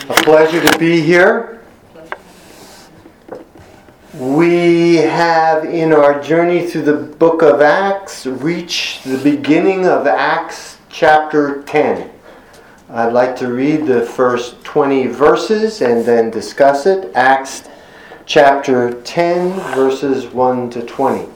A pleasure to be here. We have, in our journey through the book of Acts, reached the beginning of Acts chapter 10. I'd like to read the first 20 verses and then discuss it. Acts chapter 10, verses 1 to 20.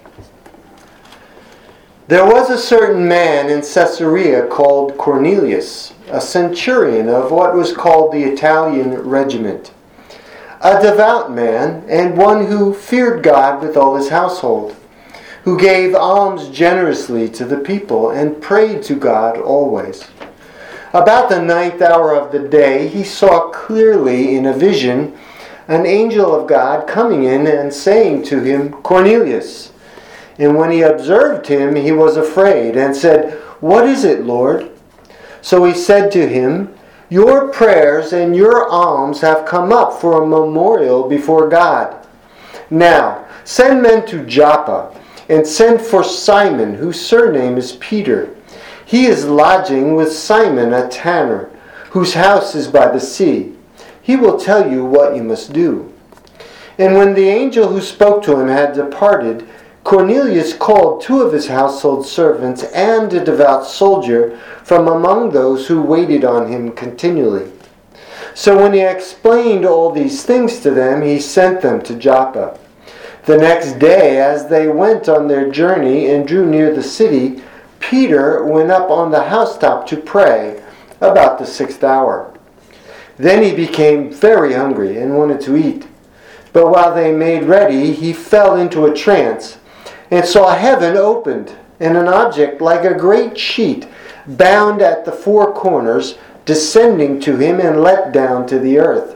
There was a certain man in Caesarea called Cornelius, a centurion of what was called the Italian regiment, a devout man and one who feared God with all his household, who gave alms generously to the people and prayed to God always. About the 9th hour of the day, he saw clearly in a vision an angel of God coming in and saying to him, "Cornelius." And when he observed him, he was afraid and said, "What is it, Lord?" So he said to him, "Your prayers and your alms have come up for a memorial before God. Now, send men to Joppa and send for Simon, whose surname is Peter. He is lodging with Simon, a tanner, whose house is by the sea. He will tell you what you must do." And when the angel who spoke to him had departed, Cornelius called 2 of his household servants and a devout soldier from among those who waited on him continually. So when he explained all these things to them, he sent them to Joppa. The next day, as they went on their journey and drew near the city, Peter went up on the housetop to pray about the 6th hour. Then he became very hungry and wanted to eat. But while they made ready, he fell into a trance and saw heaven opened, and an object like a great sheet, bound at the 4 corners, descending to him and let down to the earth.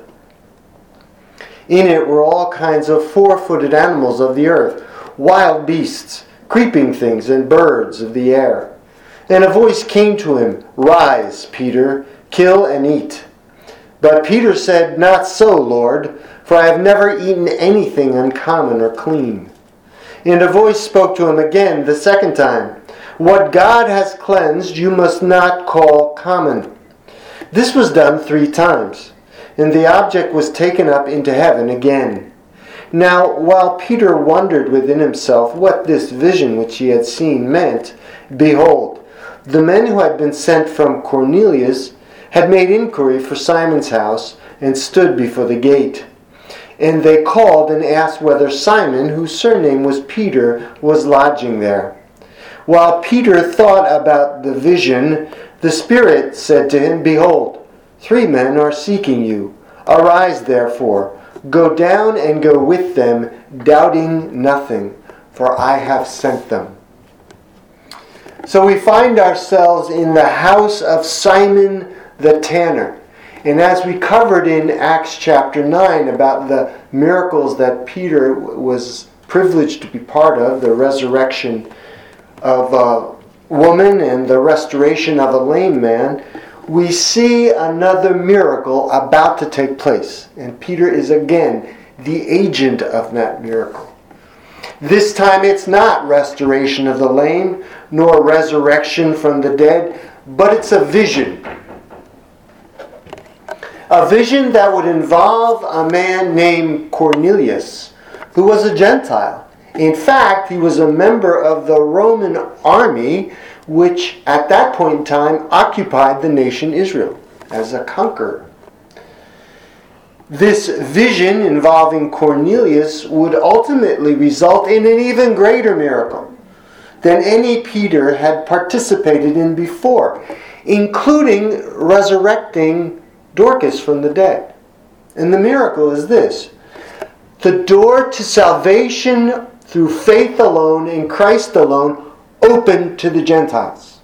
In it were all kinds of 4-footed animals of the earth, wild beasts, creeping things, and birds of the air. And a voice came to him, "Rise, Peter, kill and eat." But Peter said, "Not so, Lord, for I have never eaten anything uncommon or clean." And a voice spoke to him again the second time, "What God has cleansed you must not call common." This was done 3 times, and the object was taken up into heaven again. Now, while Peter wondered within himself what this vision which he had seen meant, behold, the men who had been sent from Cornelius had made inquiry for Simon's house and stood before the gate. And they called and asked whether Simon, whose surname was Peter, was lodging there. While Peter thought about the vision, the Spirit said to him, "Behold, 3 men are seeking you. Arise, therefore, go down and go with them, doubting nothing, for I have sent them." So we find ourselves in the house of Simon the tanner. And as we covered in Acts chapter 9 about the miracles that Peter was privileged to be part of, the resurrection of a woman and the restoration of a lame man, we see another miracle about to take place. And Peter is again the agent of that miracle. This time it's not restoration of the lame, nor resurrection from the dead, but it's a vision. A vision that would involve a man named Cornelius, who was a Gentile. In fact, he was a member of the Roman army, which at that point in time occupied the nation Israel as a conqueror. This vision involving Cornelius would ultimately result in an even greater miracle than any Peter had participated in before, including resurrecting Dorcas from the dead. And the miracle is this: the door to salvation through faith alone in Christ alone opened to the Gentiles.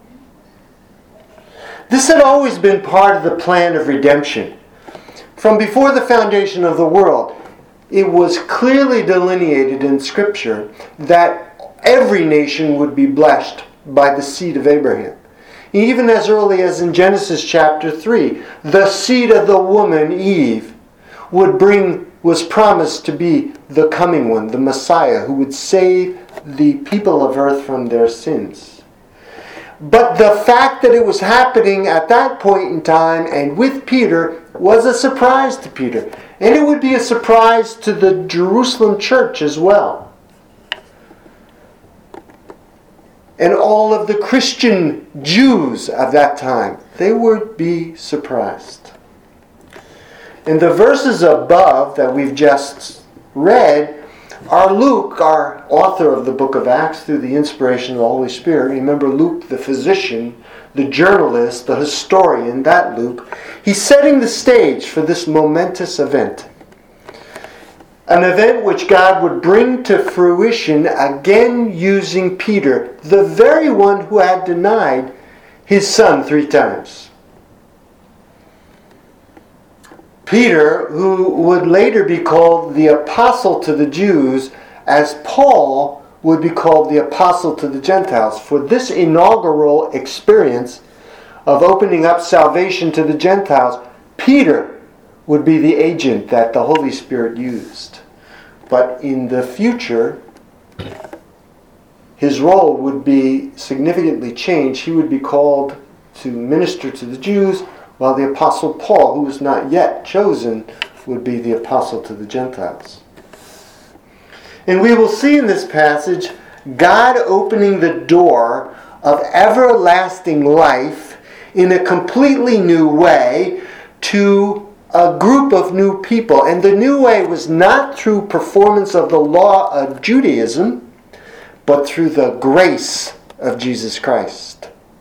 This had always been part of the plan of redemption. From before the foundation of the world, it was clearly delineated in Scripture that every nation would be blessed by the seed of Abraham. Even as early as in Genesis chapter 3, the seed of the woman, Eve, was promised to be the coming one, the Messiah, who would save the people of earth from their sins. But the fact that it was happening at that point in time and with Peter was a surprise to Peter. And it would be a surprise to the Jerusalem church as well. And all of the Christian Jews of that time, they would be surprised. And the verses above that we've just read are Luke, our author of the book of Acts, through the inspiration of the Holy Spirit. Remember Luke, the physician, the journalist, the historian, that Luke. He's setting the stage for this momentous event. An event which God would bring to fruition again using Peter, the very one who had denied his son 3 times. Peter, who would later be called the apostle to the Jews, as Paul would be called the apostle to the Gentiles. For this inaugural experience of opening up salvation to the Gentiles, Peter would be the agent that the Holy Spirit used. But in the future, his role would be significantly changed. He would be called to minister to the Jews, while the Apostle Paul, who was not yet chosen, would be the apostle to the Gentiles. And we will see in this passage God opening the door of everlasting life in a completely new way to a group of new people. And the new way was not through performance of the law of Judaism, but through the grace of Jesus Christ.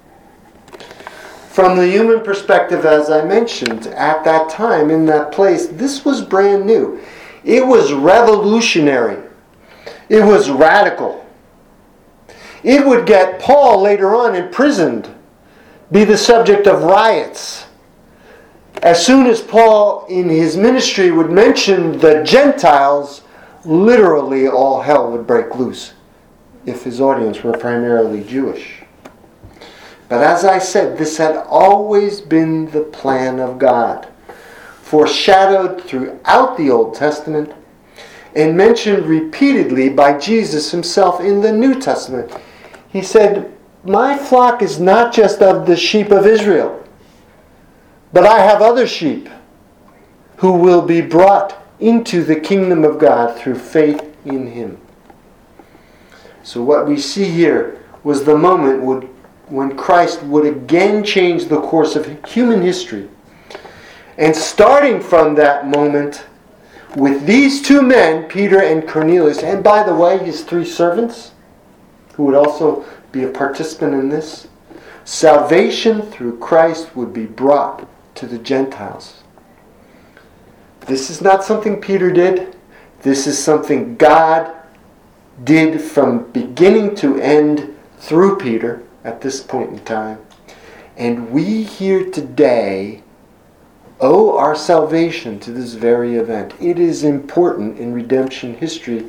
From the human perspective, as I mentioned, at that time, in that place, this was brand new. It was revolutionary. It was radical. It would get Paul later on imprisoned, be the subject of riots. As soon as Paul, in his ministry, would mention the Gentiles, literally all hell would break loose if his audience were primarily Jewish. But as I said, this had always been the plan of God, foreshadowed throughout the Old Testament and mentioned repeatedly by Jesus himself in the New Testament. He said, "My flock is not just of the sheep of Israel, but I have other sheep who will be brought into the kingdom of God through faith in him." So what we see here was the moment when Christ would again change the course of human history. And starting from that moment, with these 2 men, Peter and Cornelius, and by the way, his 3 servants, who would also be a participant in this, salvation through Christ would be brought to the Gentiles. This is not something Peter did. This is something God did from beginning to end through Peter at this point in time. And we here today owe our salvation to this very event. It is important in redemptive history,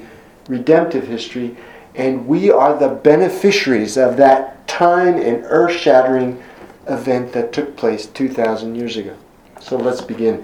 and we are the beneficiaries of that time and earth-shattering event that took place 2,000 years ago. So let's begin.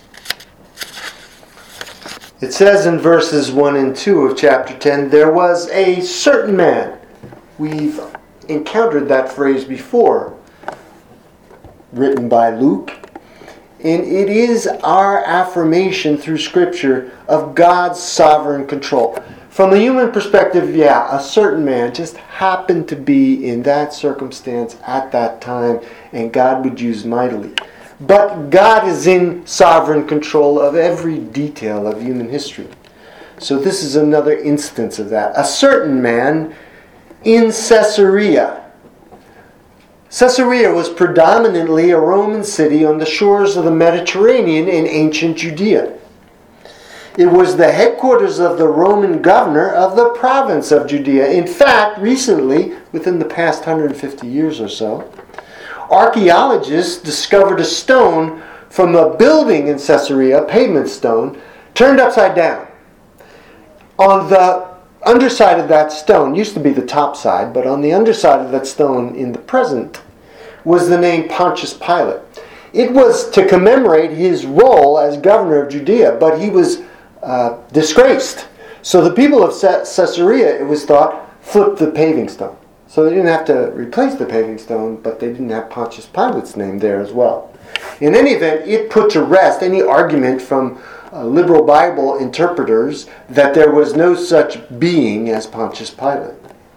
It says in verses 1 and 2 of chapter 10, there was a certain man. We've encountered that phrase before, written by Luke. And it is our affirmation through Scripture of God's sovereign control. From a human perspective, a certain man just happened to be in that circumstance at that time, and God would use mightily. But God is in sovereign control of every detail of human history. So this is another instance of that. A certain man in Caesarea. Caesarea was predominantly a Roman city on the shores of the Mediterranean in ancient Judea. It was the headquarters of the Roman governor of the province of Judea. In fact, recently, within the past 150 years or so, archaeologists discovered a stone from a building in Caesarea, a pavement stone, turned upside down. On the underside of that stone, used to be the top side, but on the underside of that stone in the present was the name Pontius Pilate. It was to commemorate his role as governor of Judea, but he was disgraced. So the people of Caesarea, it was thought, flipped the paving stone. So they didn't have to replace the paving stone, but they didn't have Pontius Pilate's name there as well. In any event, it put to rest any argument from liberal Bible interpreters that there was no such being as Pontius Pilate.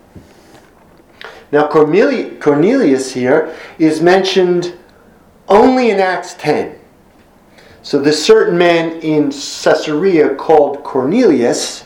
Now Cornelius here is mentioned only in Acts 10. So this certain man in Caesarea called Cornelius,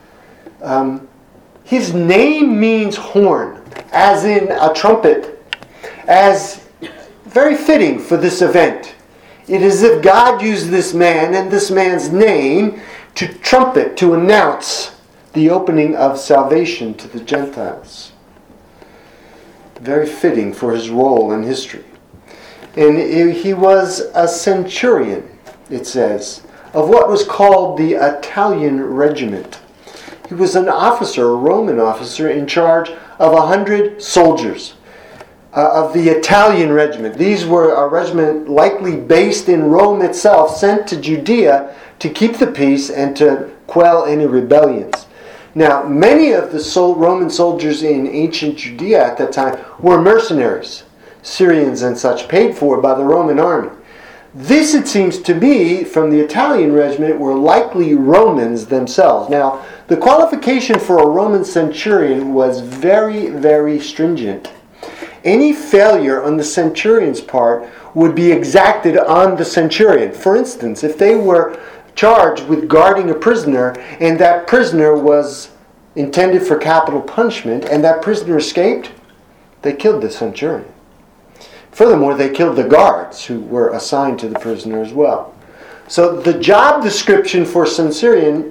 his name means horn, as in a trumpet, as very fitting for this event. It is as if God used this man and this man's name to trumpet, to announce the opening of salvation to the Gentiles. Very fitting for his role in history. And he was a centurion, it says, of what was called the Italian regiment. He was an officer, a Roman officer, in charge of 100 soldiers of the Italian regiment. These were a regiment likely based in Rome itself, sent to Judea to keep the peace and to quell any rebellions. Now, many of the Roman soldiers in ancient Judea at that time were mercenaries, Syrians and such, paid for by the Roman army. This, it seems to me, from the Italian regiment, were likely Romans themselves. Now, the qualification for a Roman centurion was very, very stringent. Any failure on the centurion's part would be exacted on the centurion. For instance, if they were charged with guarding a prisoner and that prisoner was intended for capital punishment and that prisoner escaped, they killed the centurion. Furthermore, they killed the guards who were assigned to the prisoner as well. So the job description for centurion,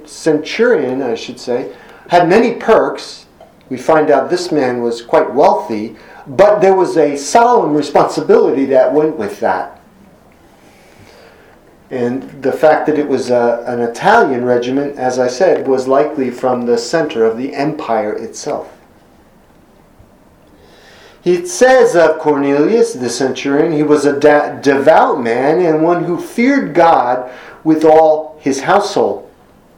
had many perks. We find out this man was quite wealthy, but there was a solemn responsibility that went with that. And the fact that it was an Italian regiment, as I said, was likely from the center of the empire itself. It says of Cornelius, the centurion, he was a devout man and one who feared God with all his household,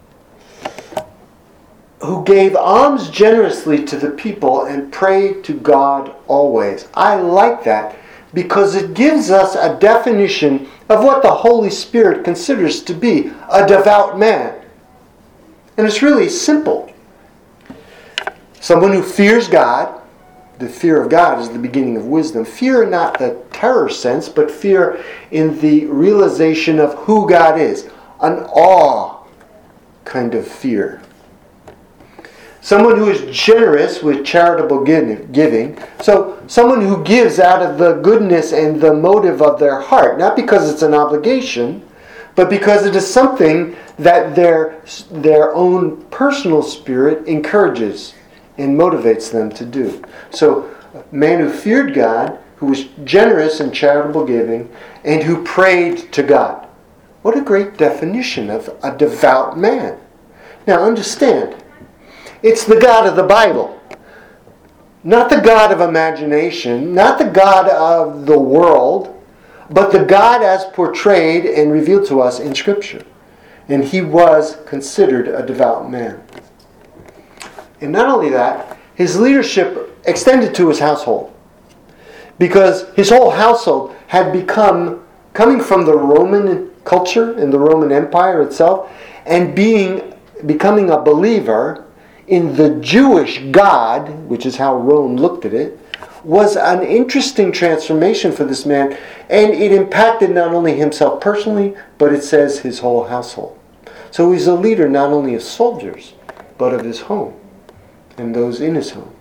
who gave alms generously to the people and prayed to God always. I like that because it gives us a definition of what the Holy Spirit considers to be a devout man. And it's really simple. Someone who fears God. The fear of God is the beginning of wisdom. Fear not the terror sense, but fear in the realization of who God is. An awe kind of fear. Someone who is generous with charitable giving. So someone who gives out of the goodness and the motive of their heart. Not because it's an obligation, but because it is something that their own personal spirit encourages and motivates them to do. So a man who feared God, who was generous in charitable giving, and who prayed to God. What a great definition of a devout man. Now understand, it's the God of the Bible. Not the God of imagination, not the God of the world, but the God as portrayed and revealed to us in Scripture. And he was considered a devout man. And not only that, his leadership extended to his household. Because his whole household had become, coming from the Roman culture and the Roman Empire itself, and becoming a believer in the Jewish God, which is how Rome looked at it, was an interesting transformation for this man. And it impacted not only himself personally, but it says his whole household. So he's a leader not only of soldiers, but of his home and those in his home.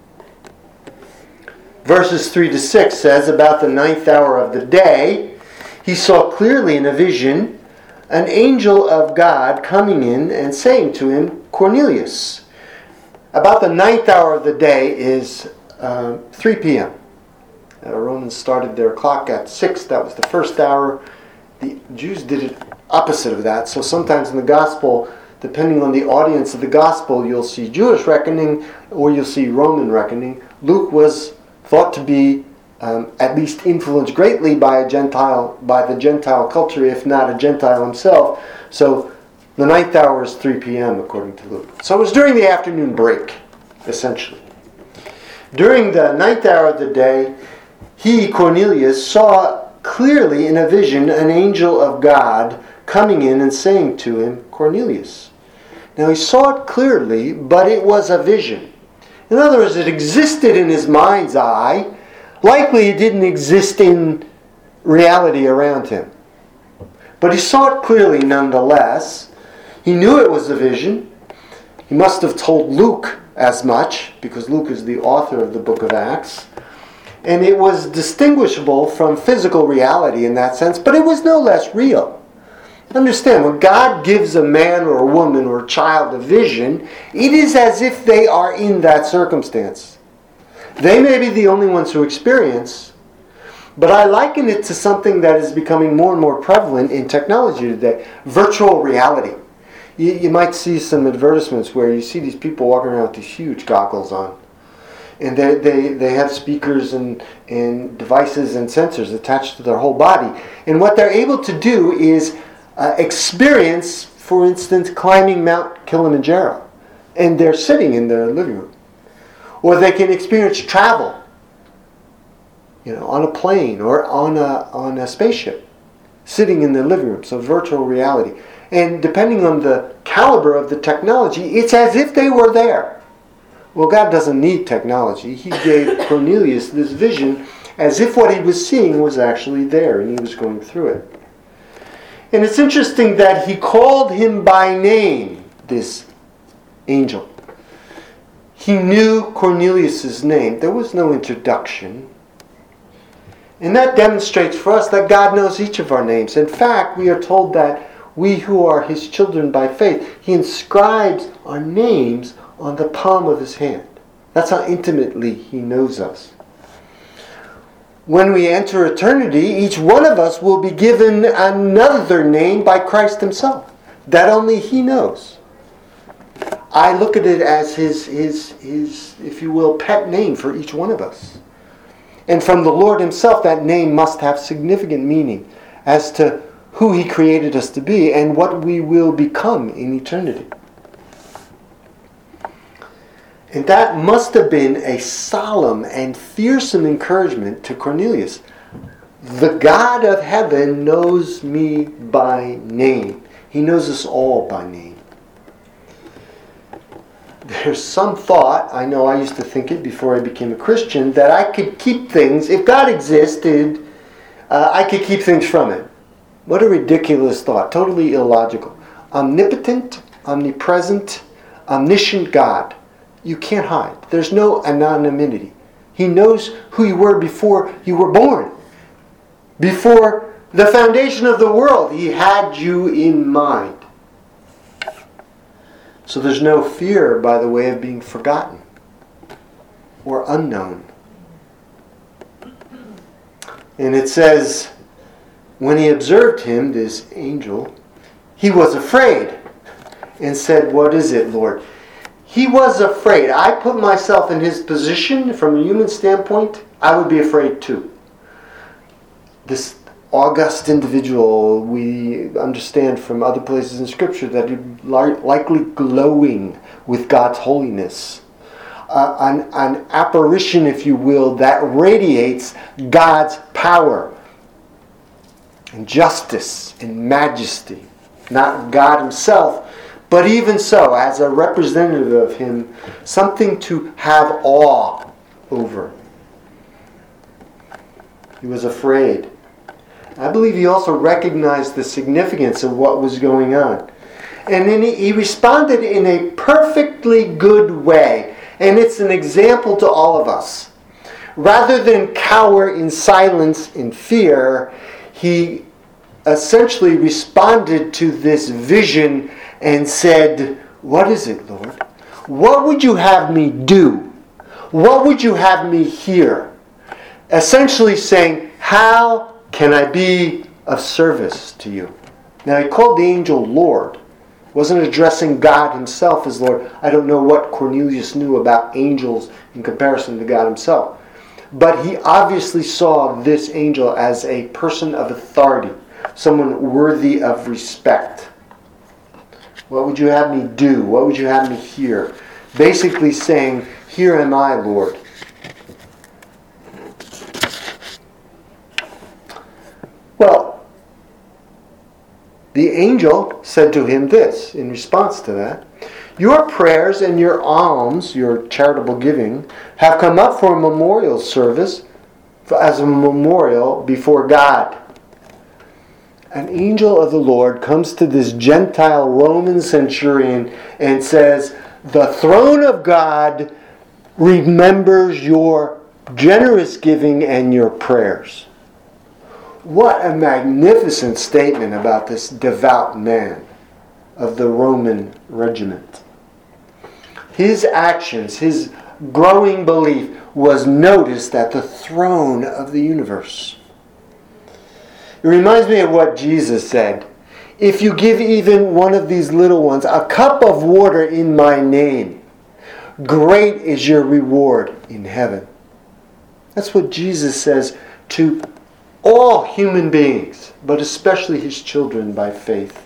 Verses 3-6 says, about the 9th hour of the day, he saw clearly in a vision an angel of God coming in and saying to him, Cornelius. About the 9th hour of the day is 3 p.m. Romans started their clock at 6. That was the first hour. The Jews did it opposite of that. So sometimes in the gospel, depending on the audience of the gospel, you'll see Jewish reckoning or you'll see Roman reckoning. Luke was thought to be at least influenced greatly by the Gentile culture, if not a Gentile himself. So the 9th hour is 3 p.m. according to Luke. So it was during the afternoon break, essentially. During the ninth hour of the day, he, Cornelius, saw clearly in a vision an angel of God coming in and saying to him, Cornelius. Now he saw it clearly, but it was a vision. In other words, it existed in his mind's eye. Likely it didn't exist in reality around him. But he saw it clearly nonetheless. He knew it was a vision. He must have told Luke as much, because Luke is the author of the book of Acts. And it was distinguishable from physical reality in that sense, but it was no less real. Understand, when God gives a man or a woman or a child a vision, it is as if they are in that circumstance. They may be the only ones who experience, but I liken it to something that is becoming more and more prevalent in technology today, virtual reality. You might see some advertisements where you see these people walking around with these huge goggles on. And they have speakers and devices and sensors attached to their whole body. And what they're able to do is experience, for instance, climbing Mount Kilimanjaro. And they're sitting in their living room. Or they can experience travel, on a plane or on a spaceship, sitting in their living room. So virtual reality. And depending on the caliber of the technology, it's as if they were there. Well, God doesn't need technology. He gave Cornelius this vision as if what he was seeing was actually there and he was going through it. And it's interesting that he called him by name, this angel. He knew Cornelius' name. There was no introduction. And that demonstrates for us that God knows each of our names. In fact, we are told that we who are his children by faith, he inscribes our names on the palm of his hand. That's how intimately he knows us. When we enter eternity, each one of us will be given another name by Christ himself that only he knows. I look at it as his, if you will, pet name for each one of us. And from the Lord himself, that name must have significant meaning as to who he created us to be and what we will become in eternity. And that must have been a solemn and fearsome encouragement to Cornelius. The God of heaven knows me by name. He knows us all by name. There's some thought, I know I used to think it before I became a Christian, that I could keep things, if God existed, I could keep things from him. What a ridiculous thought, totally illogical. Omnipotent, omnipresent, omniscient God. You can't hide. There's no anonymity. He knows who you were before you were born. Before the foundation of the world, he had you in mind. So there's no fear by the way of being forgotten or unknown. And it says, when he observed him, this angel, he was afraid and said, "What is it, Lord?" He was afraid. I put myself in his position from a human standpoint. I would be afraid too. This august individual, we understand from other places in Scripture that he's likely glowing with God's holiness. An apparition, if you will, that radiates God's power and justice and majesty. Not God himself, but even so, as a representative of him, something to have awe over. He was afraid. I believe he also recognized the significance of what was going on. And then he responded in a perfectly good way. And it's an example to all of us. Rather than cower in silence in fear, he essentially responded to this vision and said, "What is it, Lord? What would you have me do? What would you have me hear?" Essentially saying, how can I be of service to you? Now he called the angel Lord. Wasn't addressing God himself as Lord. I don't know what Cornelius knew about angels in comparison to God himself. But he obviously saw this angel as a person of authority, someone worthy of respect. What would you have me do? What would you have me hear? Basically saying, "Here am I, Lord. Well, the angel said to him this in response to that: "Your prayers and your alms, your charitable giving, have come up for a memorial service, as a memorial before God." An angel of the Lord comes to this Gentile Roman centurion and says, "The throne of God remembers your generous giving and your prayers." What a magnificent statement about this devout man of the Roman regiment. His actions, his growing belief was noticed at the throne of the universe. It reminds me of what Jesus said: "If you give even one of these little ones a cup of water in my name, great is your reward in heaven." That's what Jesus says to all human beings, but especially his children by faith.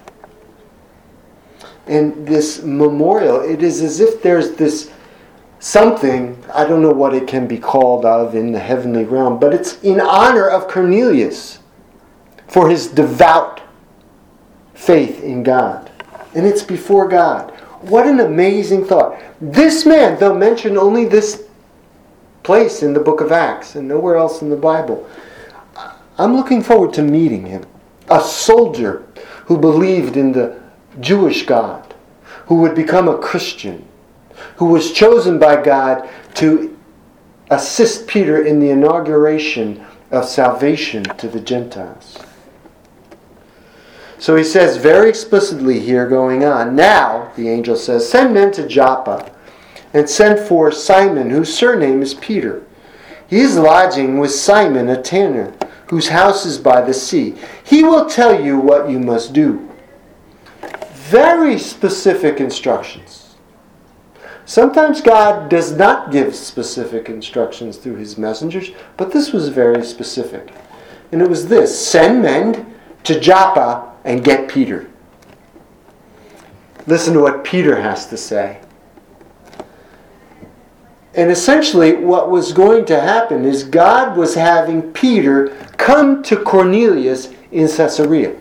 And this memorial, it is as if there's this something, I don't know what it can be called of in the heavenly realm, but it's in honor of Cornelius for his devout faith in God. And it's before God. What an amazing thought. This man, though mentioned only this place in the book of Acts and nowhere else in the Bible, I'm looking forward to meeting him. A soldier who believed in the Jewish God, who would become a Christian, who was chosen by God to assist Peter in the inauguration of salvation to the Gentiles. So he says very explicitly here going on, "Now," the angel says, "send men to Joppa and send for Simon, whose surname is Peter. He is lodging with Simon, a tanner, whose house is by the sea. He will tell you what you must do." Very specific instructions. Sometimes God does not give specific instructions through his messengers, but this was very specific. And it was this: send men to Joppa and get Peter. Listen to what Peter has to say. And essentially what was going to happen is God was having Peter come to Cornelius in Caesarea.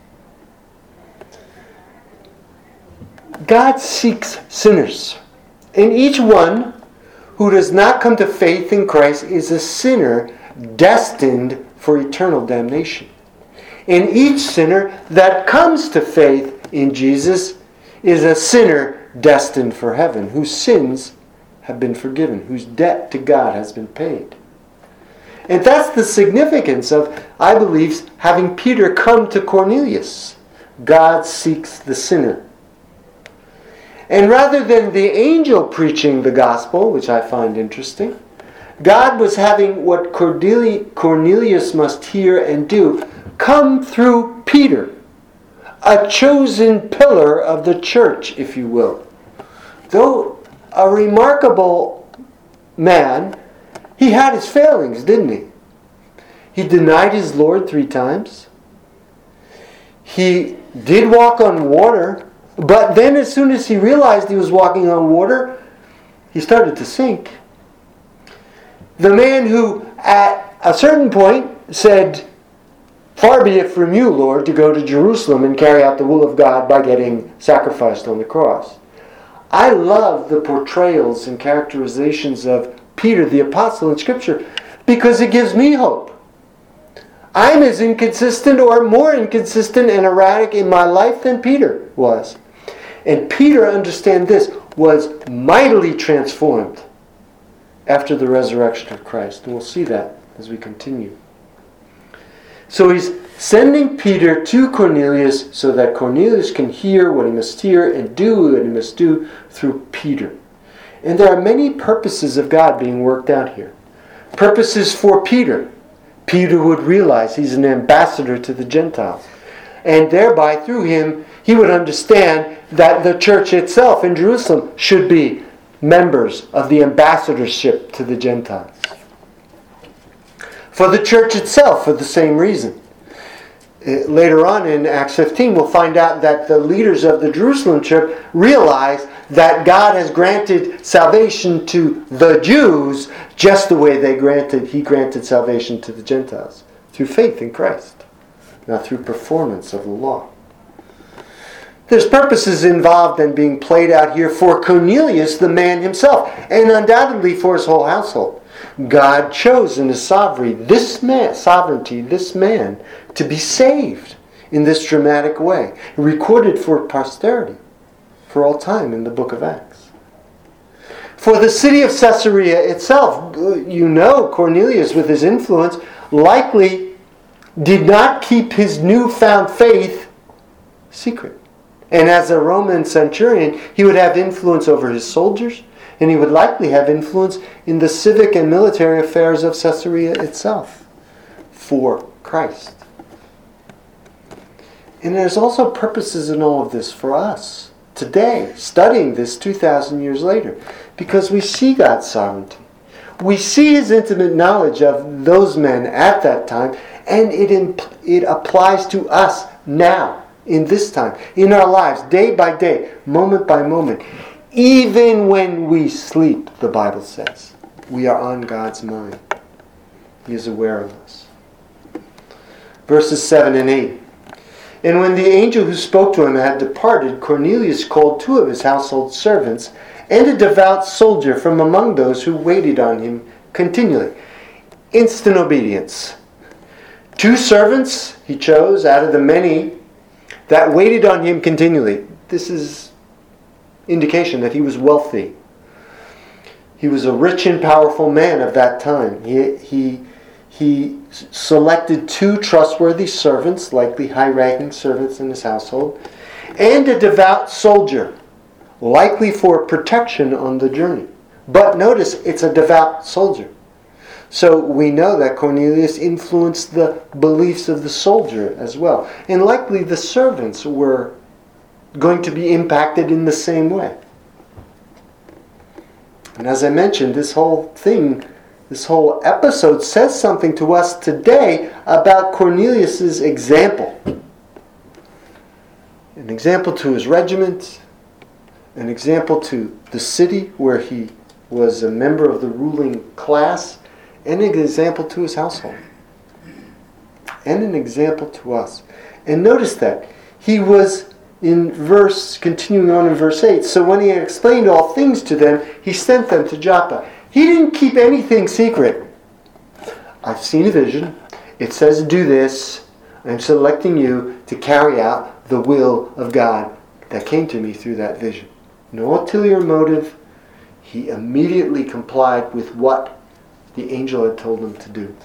God seeks sinners. And each one who does not come to faith in Christ is a sinner destined for eternal damnation. And each sinner that comes to faith in Jesus is a sinner destined for heaven, whose sins have been forgiven, whose debt to God has been paid. And that's the significance of, I believe, having Peter come to Cornelius. God seeks the sinner. And rather than the angel preaching the gospel, which I find interesting, God was having what Cornelius must hear and do come through Peter, a chosen pillar of the church, if you will. Though a remarkable man, he had his failings, didn't he? He denied his Lord 3 times. He did walk on water, but then as soon as he realized he was walking on water, he started to sink. The man who at a certain point said, "Far be it from you, Lord, to go to Jerusalem and carry out the will of God by getting sacrificed on the cross." I love the portrayals and characterizations of Peter the Apostle in Scripture because it gives me hope. I'm as inconsistent or more inconsistent and erratic in my life than Peter was. And Peter, understand this, was mightily transformed after the resurrection of Christ. And we'll see that as we continue. So he's sending Peter to Cornelius so that Cornelius can hear what he must hear and do what he must do through Peter. And there are many purposes of God being worked out here. Purposes for Peter. Peter would realize he's an ambassador to the Gentiles. And thereby, through him, he would understand that the church itself in Jerusalem should be members of the ambassadorship to the Gentiles. For the church itself, for the same reason. Later on in Acts 15, we'll find out that the leaders of the Jerusalem church realize that God has granted salvation to the Jews just the way he granted salvation to the Gentiles, through faith in Christ. not through performance of the law. There's purposes involved in being played out here for Cornelius, the man himself, and undoubtedly for his whole household. God chose in his sovereignty this man to be saved in this dramatic way, recorded for posterity for all time in the book of Acts. For the city of Caesarea itself, Cornelius with his influence likely did not keep his newfound faith secret. And as a Roman centurion, he would have influence over his soldiers, and he would likely have influence in the civic and military affairs of Caesarea itself for Christ. And there's also purposes in all of this for us today, studying this 2,000 years later, because we see God's sovereignty. We see his intimate knowledge of those men at that time, and it applies to us now. In this time, in our lives, day by day, moment by moment. Even when we sleep, the Bible says, we are on God's mind. He is aware of us. Verses 7 and 8. And when the angel who spoke to him had departed, Cornelius called 2 of his household servants and a devout soldier from among those who waited on him continually. Instant obedience. 2 servants he chose out of the many that waited on him continually. This is indication that he was wealthy. He was a rich and powerful man of that time. He selected 2 trustworthy servants, likely high-ranking servants in his household, and a devout soldier, likely for protection on the journey. But notice, it's a devout soldier. So we know that Cornelius influenced the beliefs of the soldier as well. And likely the servants were going to be impacted in the same way. And as I mentioned, this whole episode says something to us today about Cornelius' example. An example to his regiment, an example to the city where he was a member of the ruling class, and an example to his household. And an example to us. And notice that he was continuing on in verse 8. So when he had explained all things to them, he sent them to Joppa. He didn't keep anything secret. I've seen a vision. It says do this. I'm selecting you to carry out the will of God that came to me through that vision. No ulterior motive. He immediately complied with what the angel had told him to do.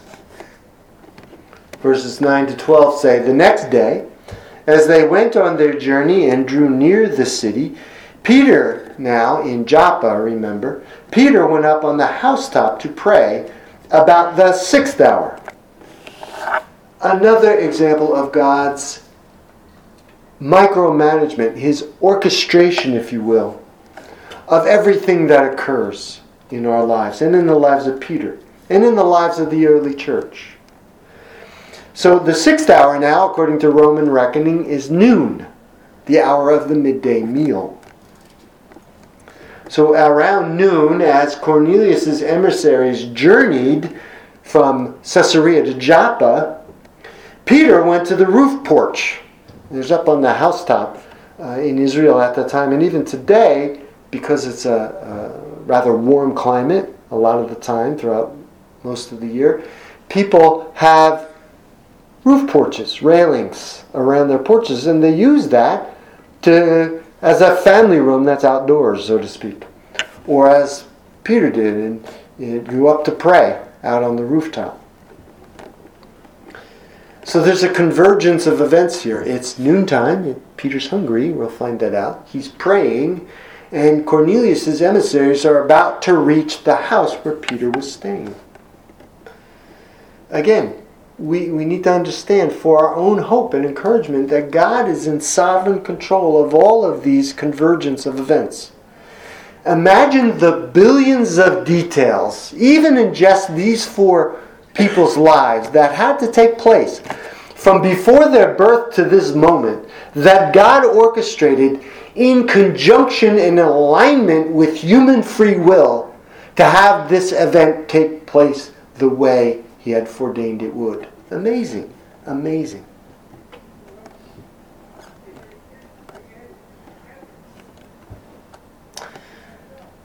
Verses 9 to 12 say, the next day, as they went on their journey and drew near the city, Peter, now in Joppa, remember, Peter went up on the housetop to pray about the 6th hour. Another example of God's micromanagement, his orchestration, if you will, of everything that occurs in our lives and in the lives of Peter and in the lives of the early church. So the 6th hour now, according to Roman reckoning, is noon, the hour of the midday meal. So around noon, as Cornelius' emissaries journeyed from Caesarea to Joppa, Peter went to the roof porch. It was up on the housetop in Israel at that time, and even today, because it's a rather warm climate a lot of the time throughout most of the year, people have roof porches, railings around their porches, and they use that as a family room that's outdoors, so to speak. Or as Peter did, and go up to pray out on the rooftop. So there's a convergence of events here. It's noontime. Peter's hungry. We'll find that out. He's praying. And Cornelius' emissaries are about to reach the house where Peter was staying. Again, we need to understand for our own hope and encouragement that God is in sovereign control of all of these convergence of events. Imagine the billions of details, even in just these 4 people's lives, that had to take place from before their birth to this moment, that God orchestrated in conjunction and alignment with human free will to have this event take place the way He had foreordained it would. Amazing. Amazing.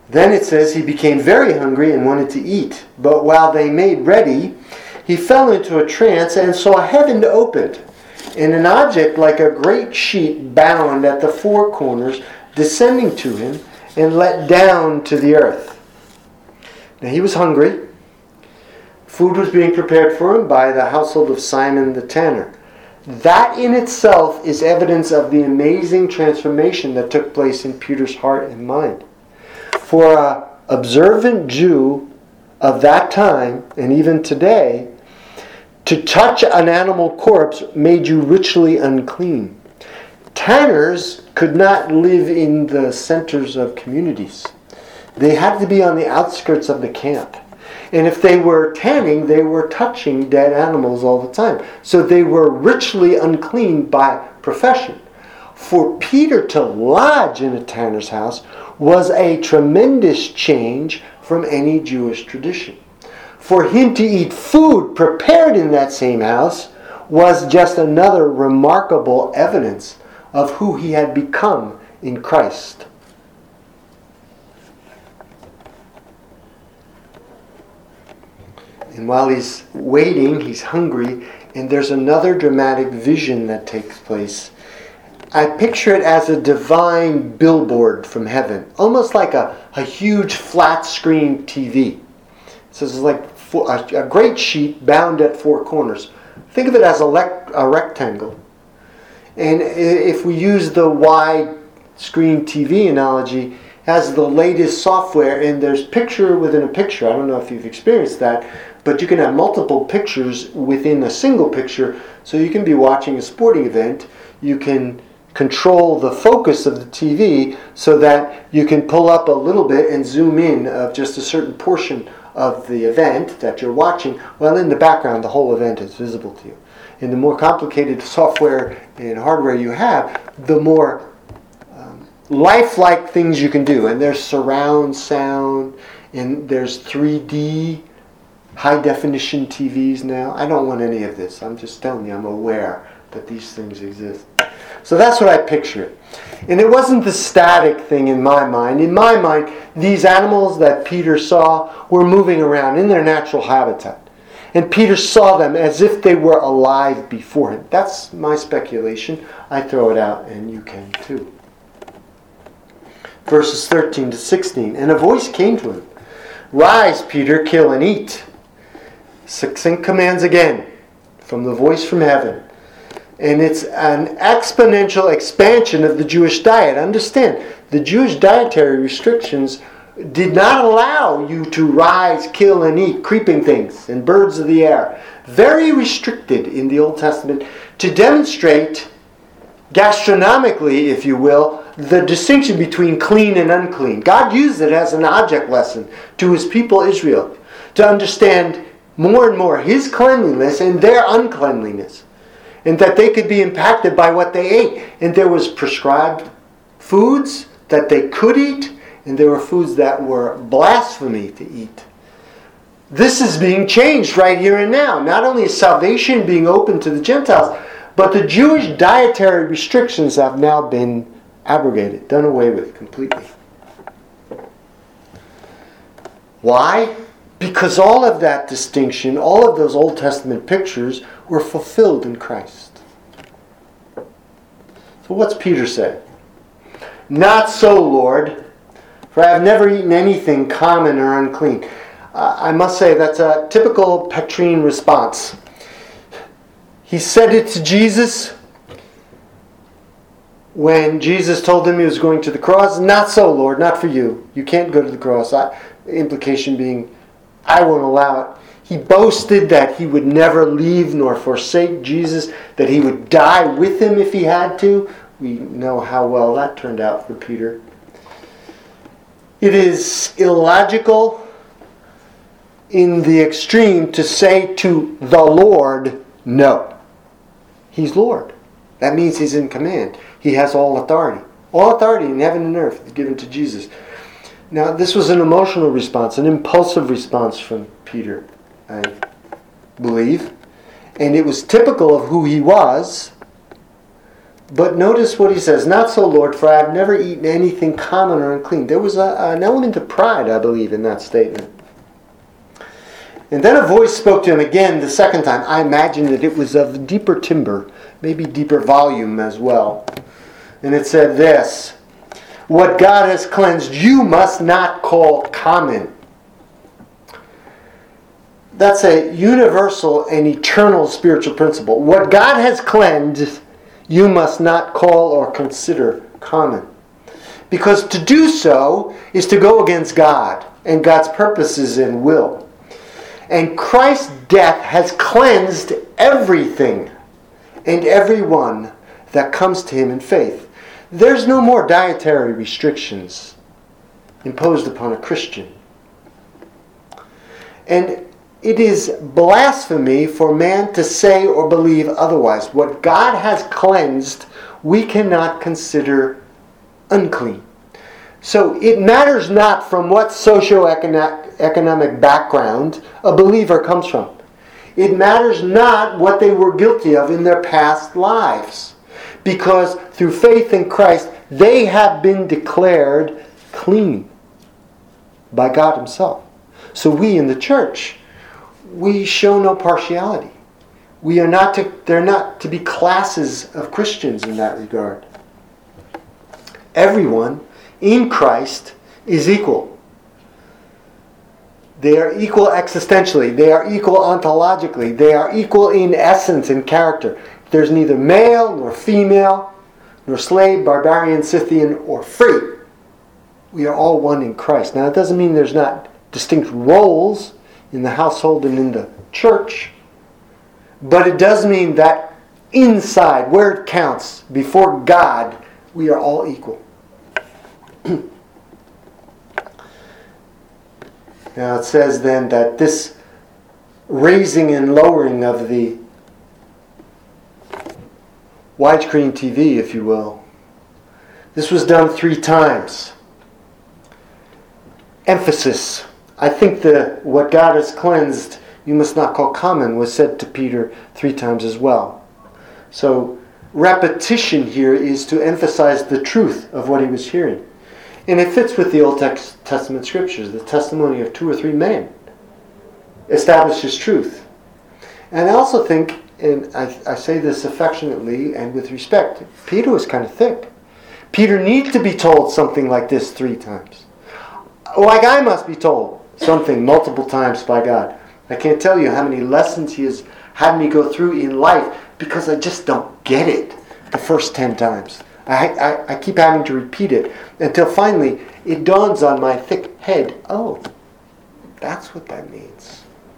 Then it says he became very hungry and wanted to eat. But while they made ready, he fell into a trance and saw heaven opened, and an object like a great sheet bound at the four corners descending to him and let down to the earth. Now he was hungry. Food was being prepared for him by the household of Simon the tanner. That in itself is evidence of the amazing transformation that took place in Peter's heart and mind. For an observant Jew of that time, and even today, to touch an animal corpse made you ritually unclean. Tanners could not live in the centers of communities. They had to be on the outskirts of the camp. And if they were tanning, they were touching dead animals all the time. So they were ritually unclean by profession. For Peter to lodge in a tanner's house was a tremendous change from any Jewish tradition. For him to eat food prepared in that same house was just another remarkable evidence of who he had become in Christ. And while he's waiting, he's hungry, and there's another dramatic vision that takes place. I picture it as a divine billboard from heaven, almost like a huge flat screen TV. So it's like a great sheet bound at four corners. Think of it as a rectangle. And if we use the wide screen TV analogy, it has the latest software, and there's picture within a picture. I don't know if you've experienced that, but you can have multiple pictures within a single picture. So you can be watching a sporting event. You can control the focus of the TV so that you can pull up a little bit and zoom in of just a certain portion of the event that you're watching, while in the background the whole event is visible to you. And the more complicated software and hardware you have, the more lifelike things you can do. And there's surround sound, and there's 3D high definition TVs now. I don't want any of this. I'm just telling you, I'm aware that these things exist. So that's what I picture. And it wasn't the static thing in my mind. In my mind, these animals that Peter saw were moving around in their natural habitat. And Peter saw them as if they were alive before him. That's my speculation. I throw it out, and you can too. Verses 13 to 16. And a voice came to him. Rise, Peter, kill and eat. Succinct commands again from the voice from heaven. And it's an exponential expansion of the Jewish diet. Understand, the Jewish dietary restrictions did not allow you to rise, kill, and eat creeping things and birds of the air. Very restricted in the Old Testament to demonstrate, gastronomically, if you will, the distinction between clean and unclean. God used it as an object lesson to his people Israel to understand more and more his cleanliness and their uncleanliness, and that they could be impacted by what they ate. And there was prescribed foods that they could eat, and there were foods that were blasphemy to eat. This is being changed right here and now. Not only is salvation being open to the Gentiles, but the Jewish dietary restrictions have now been abrogated, done away with completely. Why? Because all of that distinction, all of those Old Testament pictures were fulfilled in Christ. So what's Peter say? Not so, Lord, for I have never eaten anything common or unclean. I must say that's a typical Petrine response. He said it to Jesus when Jesus told him he was going to the cross. Not so, Lord, not for you. You can't go to the cross. Implication being, I won't allow it. He boasted that he would never leave nor forsake Jesus, that he would die with him if he had to. We know how well that turned out for Peter. It is illogical in the extreme to say to the Lord, no. He's Lord. That means he's in command. He has all authority. All authority in heaven and earth is given to Jesus. Now, this was an emotional response, an impulsive response from Peter, I believe. And it was typical of who he was. But notice what he says, "Not so, Lord, for I have never eaten anything common or unclean." There was an element of pride, I believe, in that statement. And then a voice spoke to him again the second time. I imagine that it was of deeper timbre, maybe deeper volume as well. And it said this, "What God has cleansed, you must not call common." That's a universal and eternal spiritual principle. What God has cleansed, you must not call or consider common. Because to do so is to go against God and God's purposes and will. And Christ's death has cleansed everything and everyone that comes to him in faith. There's no more dietary restrictions imposed upon a Christian. And it is blasphemy for man to say or believe otherwise. What God has cleansed, we cannot consider unclean. So it matters not from what socioeconomic background a believer comes from. It matters not what they were guilty of in their past lives. Because through faith in Christ, they have been declared clean by God himself. So we in the church, we show no partiality. They're not to be classes of Christians in that regard. Everyone in Christ is equal. They are equal existentially. They are equal ontologically. They are equal in essence and character. There's neither male nor female, nor slave, barbarian, Scythian, or free. We are all one in Christ. Now, it doesn't mean there's not distinct roles in the household and in the church, but it does mean that inside, where it counts, before God, we are all equal. Now it says then that this raising and lowering of the widescreen TV, if you will, this was done 3 times. Emphasis. I think that what God has cleansed, you must not call common, was said to Peter 3 times as well. So repetition here is to emphasize the truth of what he was hearing. And it fits with the Old Testament scriptures. The testimony of 2 or 3 men establishes truth. And I also think, and I say this affectionately and with respect, Peter was kind of thick. Peter needs to be told something like this 3 times. Like I must be told something multiple times by God. I can't tell you how many lessons he has had me go through in life because I just don't get it the first 10 times. I keep having to repeat it until finally it dawns on my thick head, oh, that's what that means.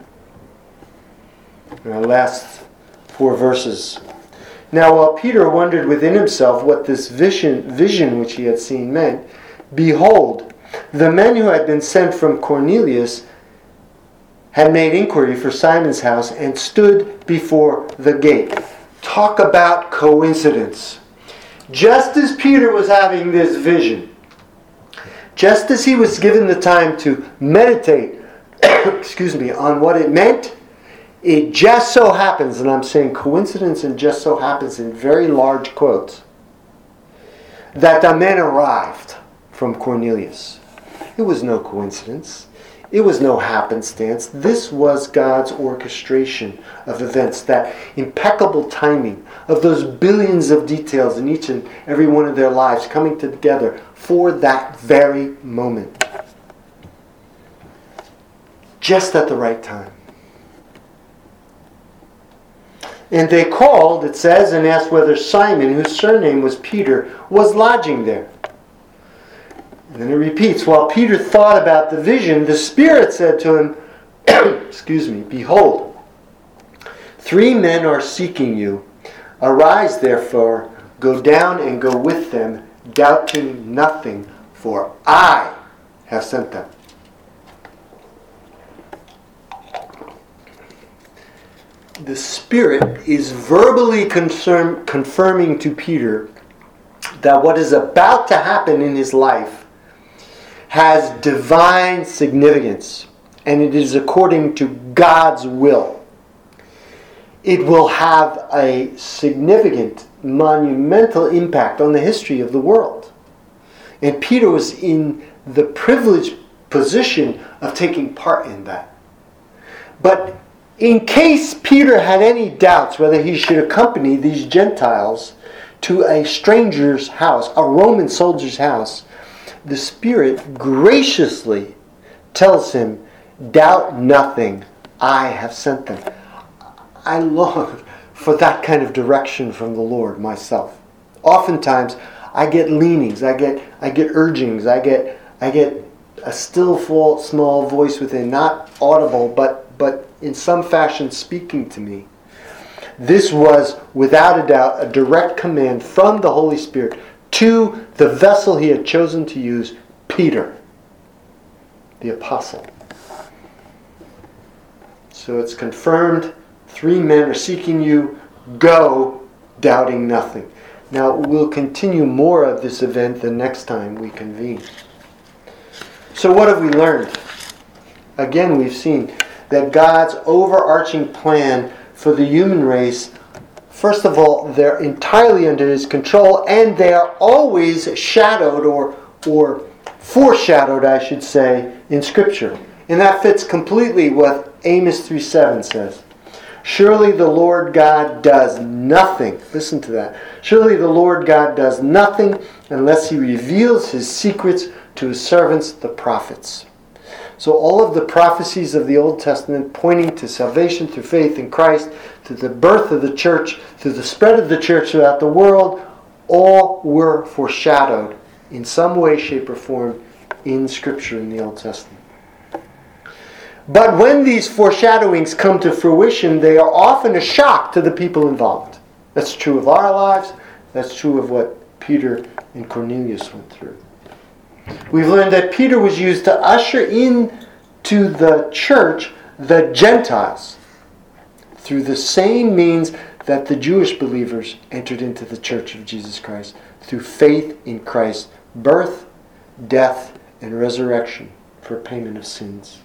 And our last 4 verses. Now while Peter wondered within himself what this vision which he had seen meant, behold, the men who had been sent from Cornelius had made inquiry for Simon's house and stood before the gate. Talk about coincidence. Just as Peter was having this vision, just as he was given the time to meditate on what it meant, it just so happens, and I'm saying coincidence and just so happens in very large quotes, that the men arrived from Cornelius. It was no coincidence. It was no happenstance. This was God's orchestration of events, that impeccable timing of those billions of details in each and every one of their lives coming together for that very moment. Just at the right time. And they called, it says, and asked whether Simon, whose surname was Peter, was lodging there. And then it repeats, while Peter thought about the vision, the Spirit said to him, behold, 3 men are seeking you. Arise, therefore, go down and go with them, doubting nothing, for I have sent them. The Spirit is verbally confirming to Peter that what is about to happen in his life has divine significance, and it is according to God's will. It will have a significant monumental impact on the history of the world. And Peter was in the privileged position of taking part in that. But in case Peter had any doubts whether he should accompany these Gentiles to a stranger's house, a Roman soldier's house, the Spirit graciously tells him, "Doubt nothing, I have sent them." I long for that kind of direction from the Lord myself. Oftentimes, I get leanings, I get urgings, I get a still small voice within, not audible, but in some fashion speaking to me. This was, without a doubt, a direct command from the Holy Spirit to the vessel he had chosen to use, Peter, the apostle. So it's confirmed, 3 men are seeking you, go, doubting nothing. Now, we'll continue more of this event the next time we convene. So what have we learned? Again, we've seen that God's overarching plan for the human race, first of all, they're entirely under His control, and they are always shadowed or foreshadowed, I should say, in Scripture. And that fits completely what Amos 3:7 says. Surely the Lord God does nothing. Listen to that. Surely the Lord God does nothing unless He reveals His secrets to His servants, the prophets. So all of the prophecies of the Old Testament pointing to salvation through faith in Christ, to the birth of the church, to the spread of the church throughout the world, all were foreshadowed in some way, shape, or form in Scripture in the Old Testament. But when these foreshadowings come to fruition, they are often a shock to the people involved. That's true of our lives. That's true of what Peter and Cornelius went through. We've learned that Peter was used to usher into the church the Gentiles through the same means that the Jewish believers entered into the church of Jesus Christ, through faith in Christ's birth, death, and resurrection for payment of sins.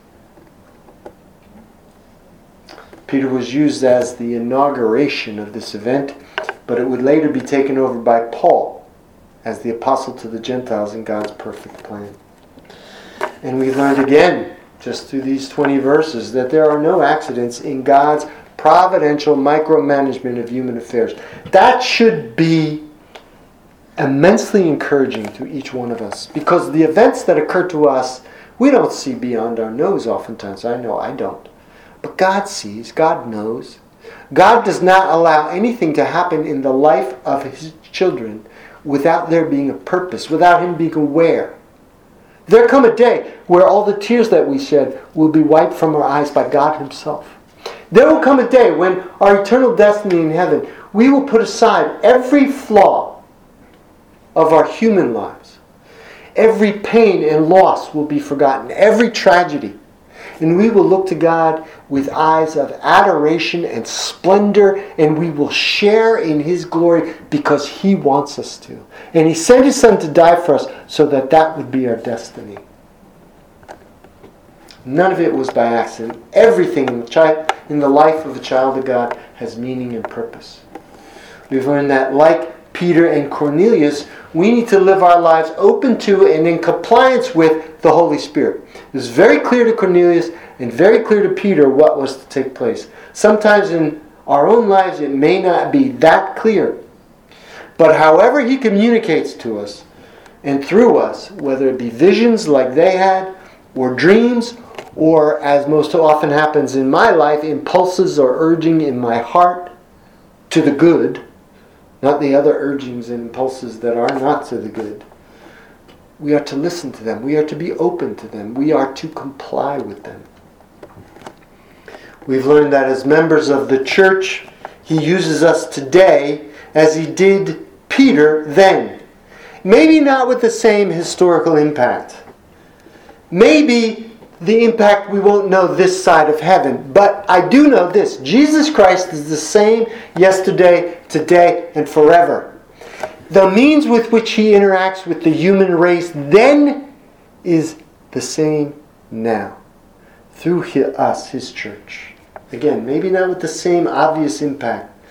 Peter was used as the inauguration of this event, but it would later be taken over by Paul as the apostle to the Gentiles in God's perfect plan. And we learned again, just through these 20 verses, that there are no accidents in God's providential micromanagement of human affairs. That should be immensely encouraging to each one of us, because the events that occur to us, we don't see beyond our nose oftentimes. I know I don't. But God sees, God knows. God does not allow anything to happen in the life of His children without there being a purpose, without Him being aware. There come a day where all the tears that we shed will be wiped from our eyes by God Himself. There will come a day when our eternal destiny in heaven, we will put aside every flaw of our human lives. Every pain and loss will be forgotten, every tragedy. And we will look to God with eyes of adoration and splendor, and we will share in His glory because He wants us to. And He sent His Son to die for us so that that would be our destiny. None of it was by accident. Everything in the life of a child of God has meaning and purpose. We've learned that, like Peter and Cornelius, we need to live our lives open to and in compliance with the Holy Spirit. It was very clear to Cornelius and very clear to Peter what was to take place. Sometimes in our own lives it may not be that clear. But however He communicates to us and through us, whether it be visions like they had, or dreams, or as most often happens in my life, impulses or urging in my heart to the good, not the other urgings and impulses that are not to the good. We are to listen to them. We are to be open to them. We are to comply with them. We've learned that as members of the church, He uses us today as He did Peter then. Maybe not with the same historical impact. Maybe the impact we won't know this side of heaven. But I do know this. Jesus Christ is the same yesterday, today, and forever. The means with which He interacts with the human race then is the same now. Through us, His church. Again, maybe not with the same obvious impact.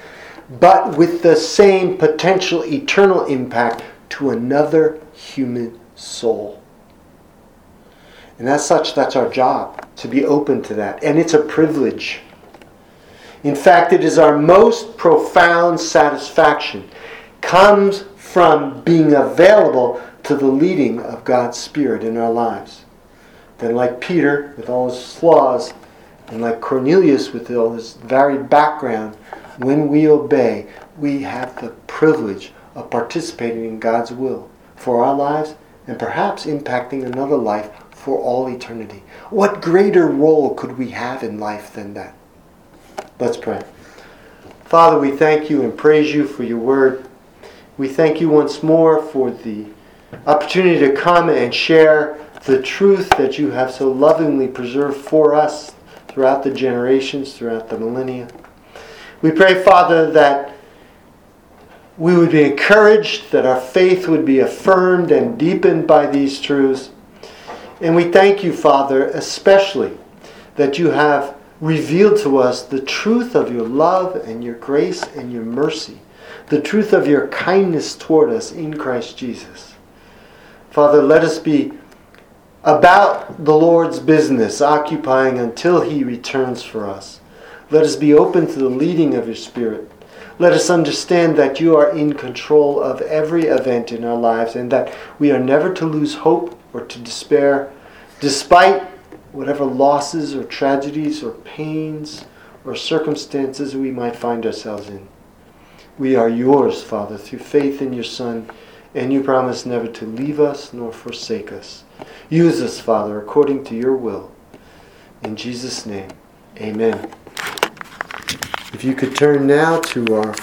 but with the same potential eternal impact to another human soul. And as such, that's our job, to be open to that. And it's a privilege. In fact, it is our most profound satisfaction. Comes from being available to the leading of God's Spirit in our lives. Then like Peter, with all his flaws, and like Cornelius, with all his varied background, when we obey, we have the privilege of participating in God's will for our lives and perhaps impacting another life for all eternity. What greater role could we have in life than that? Let's pray. Father, we thank you and praise you for your word. We thank you once more for the opportunity to come and share the truth that you have so lovingly preserved for us throughout the generations, throughout the millennia. We pray, Father, that we would be encouraged, that our faith would be affirmed and deepened by these truths. And we thank you, Father, especially that you have revealed to us the truth of your love and your grace and your mercy, the truth of your kindness toward us in Christ Jesus. Father, let us be about the Lord's business, occupying until he returns for us. Let us be open to the leading of your Spirit. Let us understand that you are in control of every event in our lives and that we are never to lose hope or to despair, despite whatever losses or tragedies or pains or circumstances we might find ourselves in. We are yours, Father, through faith in your Son, and you promise never to leave us nor forsake us. Use us, Father, according to your will. In Jesus' name, amen. If you could turn now to our